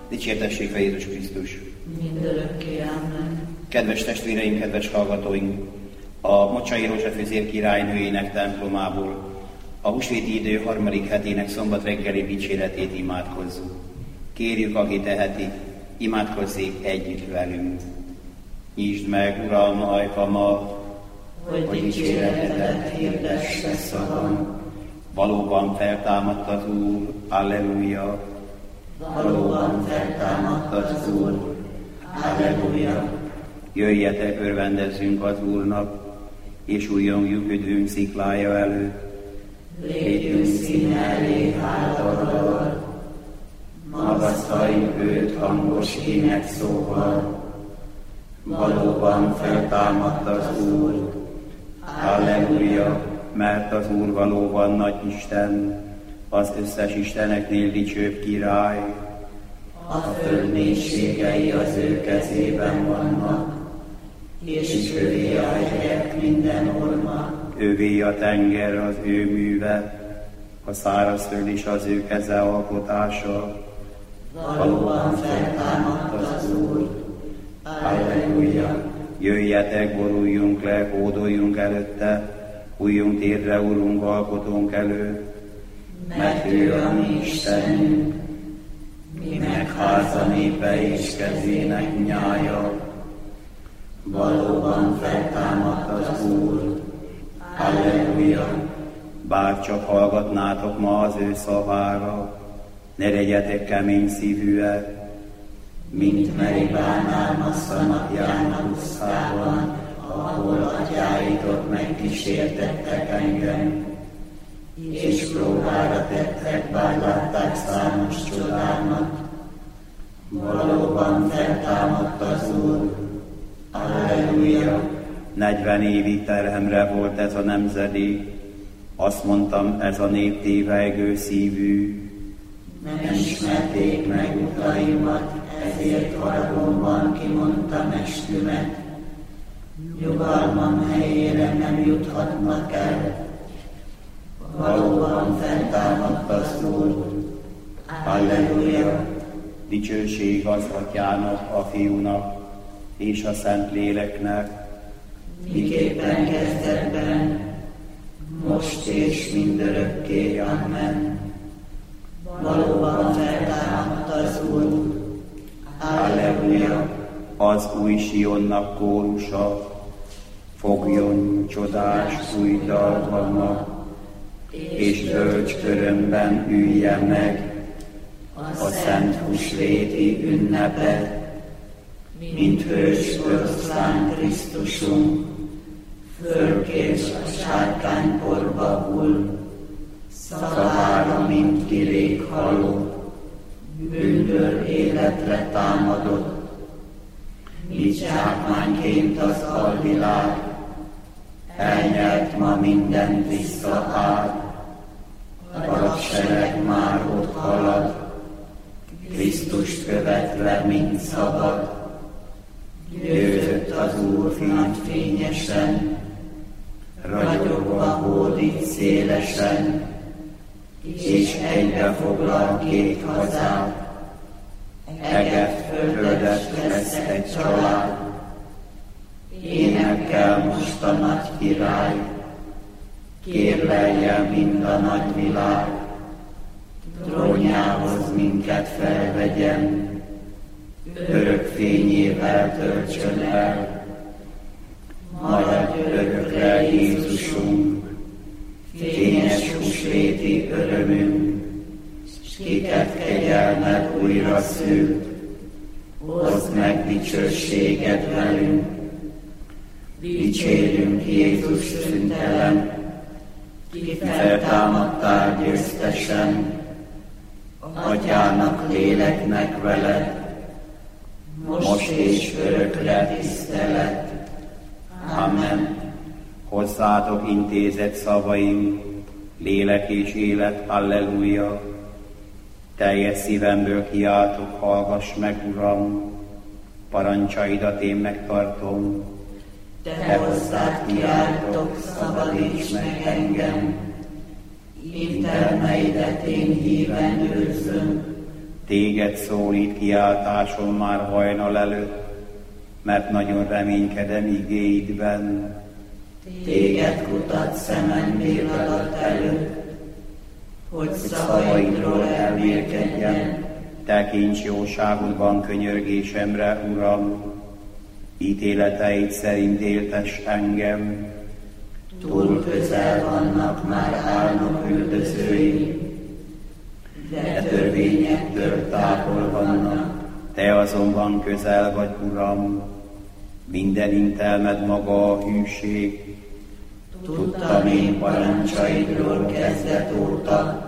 Dicsértessék fel Jézus Krisztus! Mindörökké, amen. Kedves testvéreim, kedves hallgatóink! A Mocsai Rózsafőzér királynőjének templomából a húsvéti idő harmadik hetének szombat reggeli dicséretét imádkozzuk. Kérjük, aki teheti, imádkozzék együtt velünk. Nyisd meg, Uram, ajkamat, hogy dicséretedet hirdesse szavam. Valóban feltámadt az Úr, alleluja! Valóban feltámadt az Úr, alleluja! Jöjjetek, örvendezzünk az Úrnak, és újjongjuk üdvünk sziklája előtt. Lépjünk színe elé hálával, magasztaljunk őt hangos énekszóval. Valóban feltámadt az Úr, Halleluja, mert az Úr valóban nagy Isten, az összes isteneknél dicsőbb király. a föld négységei az ő kezében vannak, és ővé a hegyek minden orma. Ővé a tenger, az ő műve, a szárazföld is az ő keze alkotása. Valóban feltámadt az Úr, Halleluja! Jöjjetek, boruljunk le, hódoljunk előtte, újjunk térre, Urunk, alkotónk előtt. mert ő a mi Istenünk, mi meg háza népe és kezének nyája. Valóban feltámadt az Úr, halleluja! Bár csak hallgatnátok ma az ő szavára, ne legyetek kemény szívűek, mint Meribánál Massza napján pusztában, ahol atyáitok megkísértettek engem, és próbára tettek, bár látták számos csodámat. Valóban feltámadt az Úr, halleluja! 40 évi terhemre volt ez a nemzedék, azt mondtam, ez a nép tévejgő szívű. Nem ismerték meg utaimat, ezért haragomban kimondtam eskümet. Nyugalmam helyére nem juthatnak el. Valóban feltámadt az Úr, halleluja! Dicsőség az Atyának, a Fiúnak és a Szentléleknek, Miképpen kezdetben, most és mindörökké, amen. Valóban feltámadt az Úr, halleluja! az új Sionnak kórusa, fogjon csodás új dalgalma, és bölcs körömben üljen meg a szent húsvéti ünnepet, mint hős oroszlán Krisztusunk, fölkés a sárkányporba hull, szavára, mint kilék haló, bűnből életre támadott, mint zsákmányként az alvilág, elnyelt ma mindent visszaáll, a hadsereg már ott halad, Krisztust követve mind szabad, győzött az Úr fényesen, ragyogva hódít szélesen, és egybe foglal két hazát, eget földet lesz egy család. Énekkel most a nagy király, kérlelje mind a nagy világ, trónjához minket felvegyen, örök fényével töltsön el. Maradj örökre Jézusunk, fényes húsvéti örömünk, s kiket kegyelmed újra szült, hozd meg dicsőséged velünk. Dicsérjünk Jézus szüntelen, ki feltámadtál győztesen, Atyának, léleknek veled, most és örökre tisztelet. Amen. Hozzátok intézett szavaim, lélek és élet, halleluja. Teljes szívemből kiáltok, hallgass meg, Uram, parancsaidat én megtartom. Te hozzád kiáltok, szabadíts meg engem, intelmeidet én híven őrzöm, Téged szólít kiáltásom már hajnal előtt, mert nagyon reménykedem igéidben. Téged kutat szemem délelőtt előtt, hogy szavaidról elmélkedjem. Tekints jóságodban könyörgésemre, Uram, ítéleteid szerint éltess engem. Túl közel vannak már álnok üldözői, de törvényektől távol vannak. Te azonban közel vagy, Uram, minden intelmed maga a hűség. Tudtam én parancsaidról kezdet óta,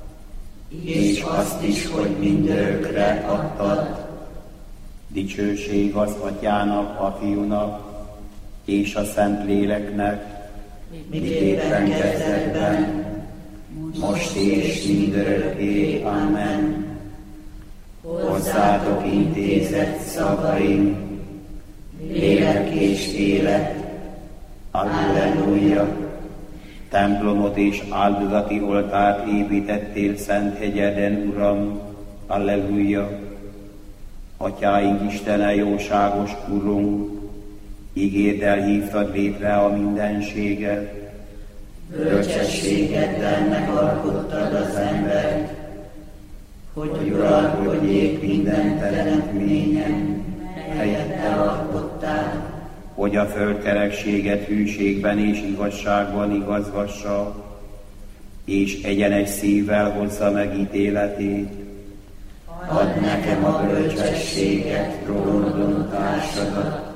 és azt is, hogy mindörökre adtad. Dicsőség az Atyának, a Fiúnak és a Szentléleknek, miképpen kezdetben, most és mindörökké. Amen. Hozzátok intézett szavaim, lélek és élet. Alleluja! Templomot és áldozati oltárt építettél szent hegyeden, Uram. Alleluja! Atyáink Istene, jóságos Urunk, ígéddel hívtad létre a mindenséget. Bölcsességeddel megalkottad az embert, hogy uralkodjék minden teremtményen, melyet te alkottál. Hogy a földkerekséget hűségben és igazságban igazgassa, és egyenes szívvel hozza meg ítéletét. Add nekem a bölcsességet, trónodon társadat,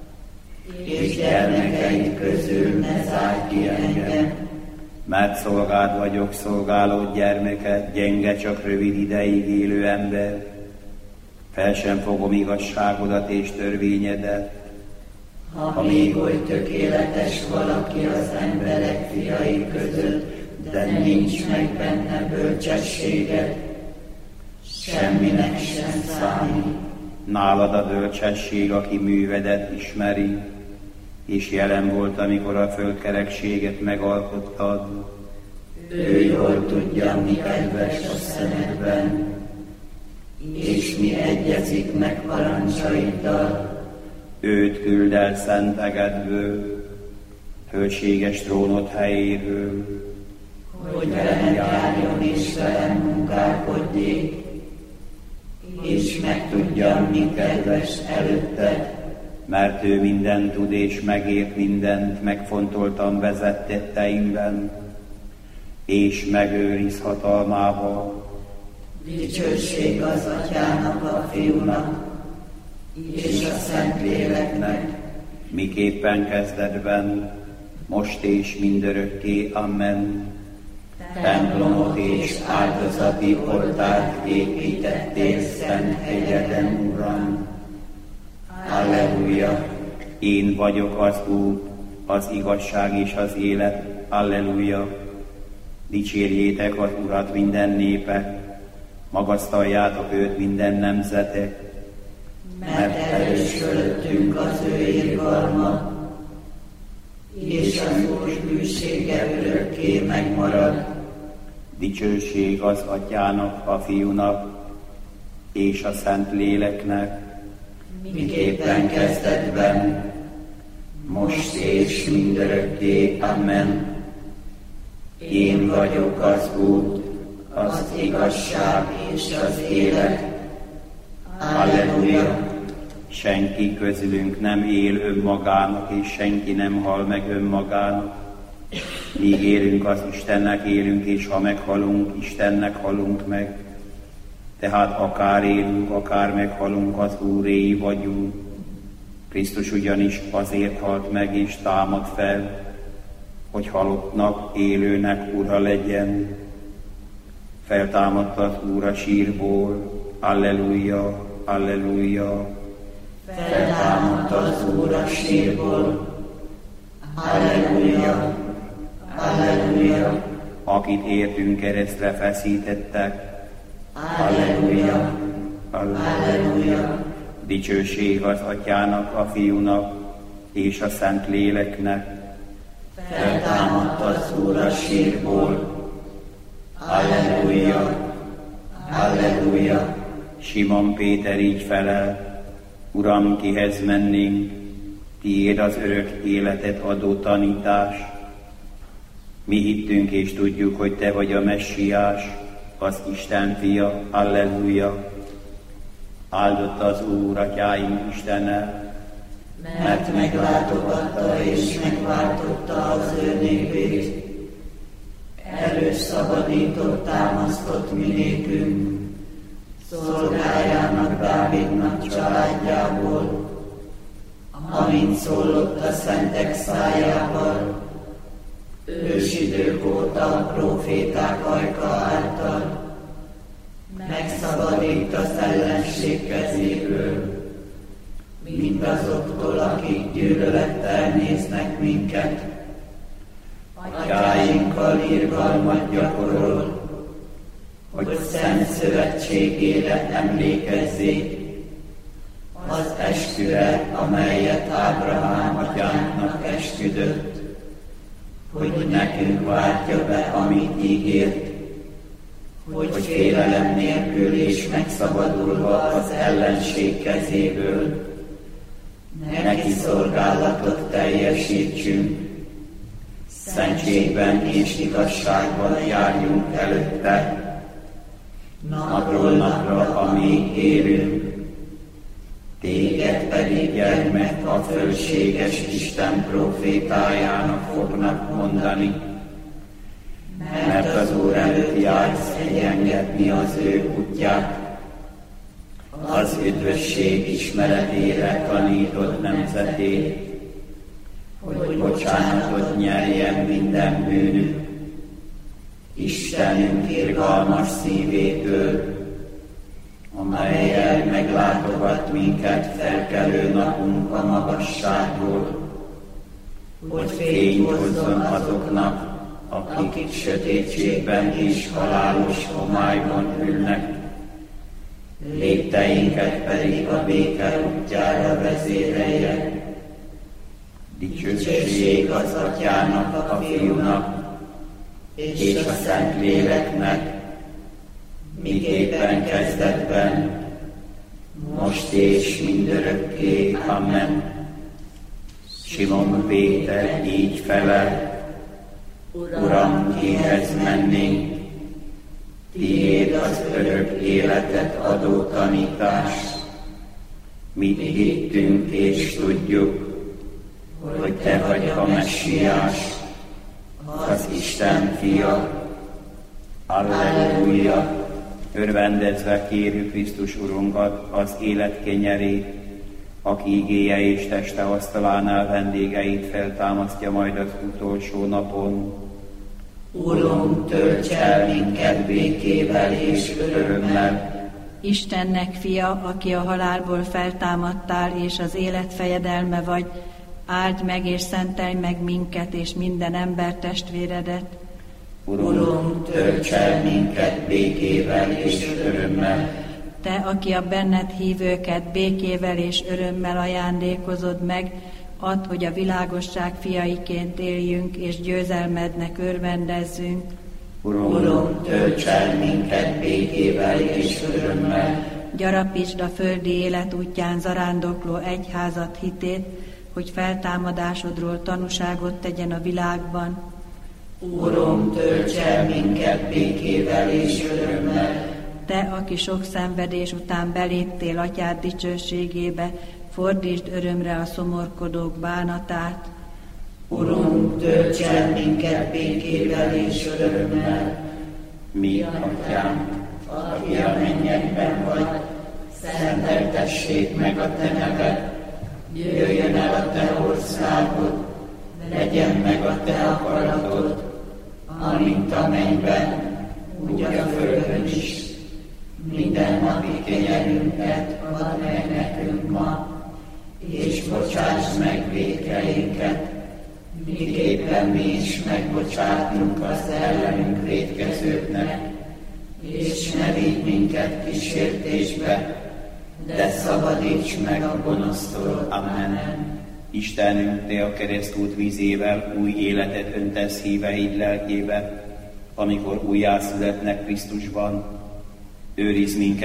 és gyermekeid közül ne zárj ki engem. Mert szolgád vagyok, szolgálód gyermeket, gyenge, csak rövid ideig élő ember. Fel sem fogom igazságodat és törvényedet. Ha még oly tökéletes valaki az emberek fiai között, de nincs meg benne bölcsességet, semminek sem számít. Nálad a bölcsesség, aki művedet ismeri, és jelen volt, amikor a földkerekséget megalkottad. Ő jól tudja, mi kedves a szemedben, és mi egyezik meg parancsaiddal. Őt küld el szentegedből, hőséges trónod helyéről, hogy velem járjon és velem munkálkodjék, és megtudjam, mi kedves előtted. mert ő mindent tud és megért mindent, megfontoltan vezet tetteimben, és megőriz hatalmával. Dicsőség az Atyának, a Fiúnak, és a Szentléleknek, miképpen kezdetben, most és mindörökké. Amen. Templomot és áldozati oltárt építettél szent hegyeden, Uram. Alleluja! Én vagyok az út, az igazság és az élet. Alleluja! Dicsérjétek az Urat minden népek, magasztaljátok őt minden nemzetek, mert erős fölöttünk az ő irgalma, és az Úr hűsége örökké megmarad. Dicsőség az Atyának, a Fiúnak és a Szentléleknek, miképpen kezdetben, most és mindörökké. Amen. Én vagyok az út, az igazság és az élet. Alleluja! Senki közülünk nem él önmagának, és senki nem hal meg önmagának. Míg élünk, az Istennek élünk, és ha meghalunk, Istennek halunk meg. Tehát akár élünk, akár meghalunk, az Úréi vagyunk. Krisztus ugyanis azért halt meg és támad fel, hogy halottnak, élőnek Ura legyen. Feltámadt az Úr a sírból, alleluja, alleluja. Feltámadt az Úr a sírból, alleluja, alleluja. Akit értünk keresztre feszítettek, alleluja, alleluja. Dicsőség az Atyának, a Fiúnak és a Szentléleknek. Feltámadt az Úr a sírból, alleluja, alleluja. Simon Péter így felel: Uram, kihez mennénk? Tiéd az örök életet adó tanítás. Mi hittünk és tudjuk, hogy te vagy a Messiás, az Isten fia. Halleluja! Áldott az Úr, atyáink Istene, mert meglátogatta és megváltotta az ő népét. Erős szabadított, támasztott mi népünk, szolgájának, Dávidnak családjából, amint szólott a szentek szájával, ősidők óta a próféták ajka által, megszabadít az ellenség kezéből, mindazoktól, akik gyűlölettel néznek minket. Atyáinkkal irgalmat gyakorol, hogy szent szövetségére emlékezzék, az esküre, amelyet Ábrahám atyánknak esküdött, hogy nekünk váltja be, amit ígért, hogy félelem nélkül és megszabadulva az ellenség kezéből neki szolgálatot teljesítsünk, szentségben és igazságban járjunk előtte, napról napra, amíg élünk. Téged pedig, gyermek, a fölséges Isten prófétájának fognak mondani, mert az Úr előtt jársz egyengedni az ő útját, az üdvösség ismeretére tanítod nemzetét, hogy bocsánatot nyerjen minden bűnük. Istenünk irgalmas szívétől, amellyel meglátogat minket felkelő napunk a magasságból, hogy fényt hozzon azoknak, akik sötétségben és halálos homályban ülnek, lépteinket pedig a béke útjára vezérelje. Dicsőség az Atyának, a Fiúnak és a Szentléleknek, miképpen kezdetben, most és mindörökké. Amen. Simon Péter így felel: Uram, kihez mennénk? Tiéd az örök életet adó tanítás. Mi hittünk és tudjuk, hogy te vagy a Messiás, az Isten fia. Alleluja! Örvendezve kérjük Krisztus Urunkat, az élet kenyerét, aki igéje és teste asztalánál vendégeit feltámasztja majd az utolsó napon. Urunk, tölts el minket békével és örömmel. Istennek fia, aki a halálból feltámadtál, és az élet fejedelme vagy, áld meg és szentelj meg minket és minden ember testvéredet. Urunk, tölts el minket békével és örömmel. Te, aki a benned hívőket békével és örömmel ajándékozod meg, add, hogy a világosság fiaiként éljünk, és győzelmednek örvendezzünk. Urunk, tölts el minket békével és örömmel. Gyarapítsd a földi élet útján zarándokló egyházat hitét, hogy feltámadásodról tanúságot tegyen a világban. Urunk, tölts el minket békével és örömmel. Te, aki sok szenvedés után beléptél atyád dicsőségébe, fordítsd örömre a szomorkodók bánatát. Urunk, tölts el minket békével és örömmel. Mi, Atyánk, aki a mennyekben vagy, szenteltessék meg a te neved, jöjjön el a te országod, legyen meg a te akaratod, amint a mennyben, úgy a földön is. Minden napi kenyerünket add meg nekünk ma, és bocsáss meg vétkeinket, miképpen mi is megbocsátunk az ellenünk vétkezőknek, és ne vigy minket kísértésbe, de szabadíts meg a gonosztól. Amen. Istenünk, te a keresztút vízével új életet öntesz híveid lelkébe, amikor újjászületnek Krisztusban. Őrizd minket,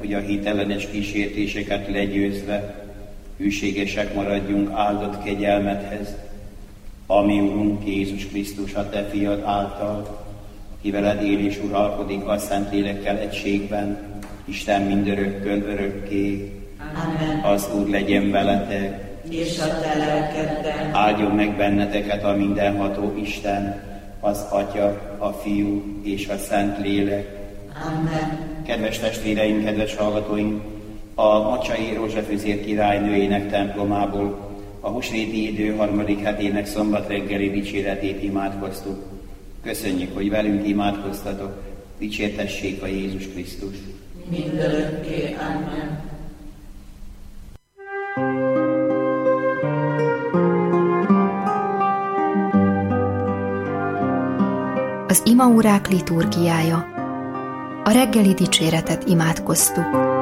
hogy a hitellenes kísértéseket legyőzve hűségesek maradjunk áldott kegyelmedhez, ami Urunk Jézus Krisztus, a Te fiad által, aki veled él és uralkodik a Szentlélekkel egységben, Isten mindörökkön örökké. Amen. Az Úr legyen veletek, És a te lelkeddel. áldjon meg benneteket a mindenható Isten, az Atya, a Fiú és a Szentlélek. Amen. Kedves testvéreim, kedves hallgatóink, a Macsai Rózsafüzér királynőjének templomából a húsvéti idő 3. hetének szombat reggeli dicséretét imádkoztuk. Köszönjük, hogy velünk imádkoztatok, dicsértessék a Jézus Krisztus. Mindörökké. Amen. Az imaórák liturgiája. A reggeli dicséretet imádkoztuk.